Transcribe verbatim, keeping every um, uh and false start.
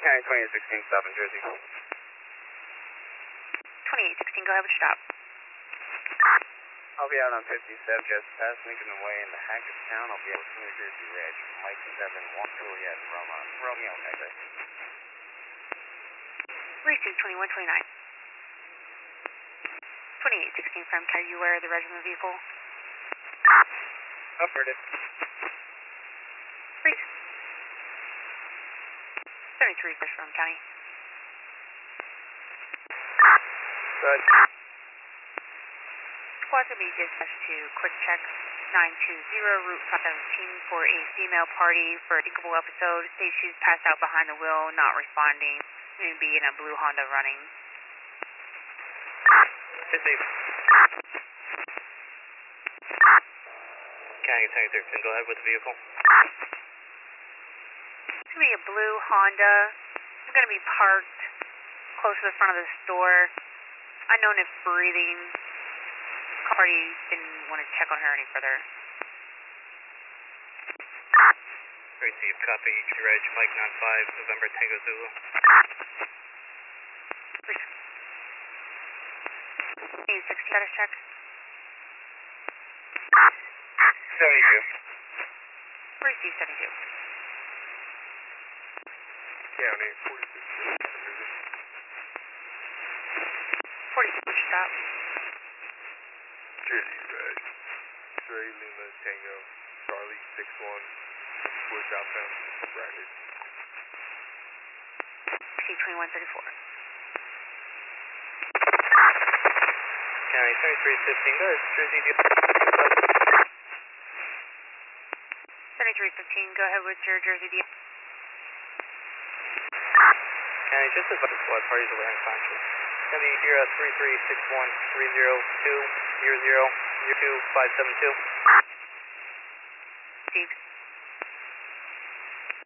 County twenty-eight sixteen, stop in Jersey. twenty-eight sixteen, go ahead with your stop. I'll be out on fifty-seven, just past Lincoln and Way in the Hackettstown. I'll be out with New Jersey Ridge. Mike seven, one Juliet, Roma, Romeo, Echo. Receive twenty-one twenty-nine. twenty-eight sixteen from, are you aware of the regiment vehicle? Affirmative. Please. seventy-three, Fish from County. Good. Squad's going to be dispatched to quick check nine two zero, Route five seventeen for a female party for a drinkable episode. State she's passed out behind the wheel, not responding. Going to be in a blue Honda running. Receive. County ten thirteen, go ahead with the vehicle. It's going to be a blue Honda. It's going to be parked close to the front of the store. Unknown if breathing. Party didn't want to check on her any further. Receive, copy, Reg, Mike nine five, November Tango Zulu. Need six status check. seventy-two. Receive seventy-two. County forty-six. forty-six, stop. Jersey Ridge. Trey Lima Tango, Charlie six one, four southbound, Rapids. Receive twenty-one thirty-four. County seventy-three fifteen, go ahead, Jersey. seventy-three fifteen, go ahead with your Jersey deal. County, just advise the squad parties away unconscious. Gonna be here at three three six one three zero two zero zero zero two five seven two. Steve.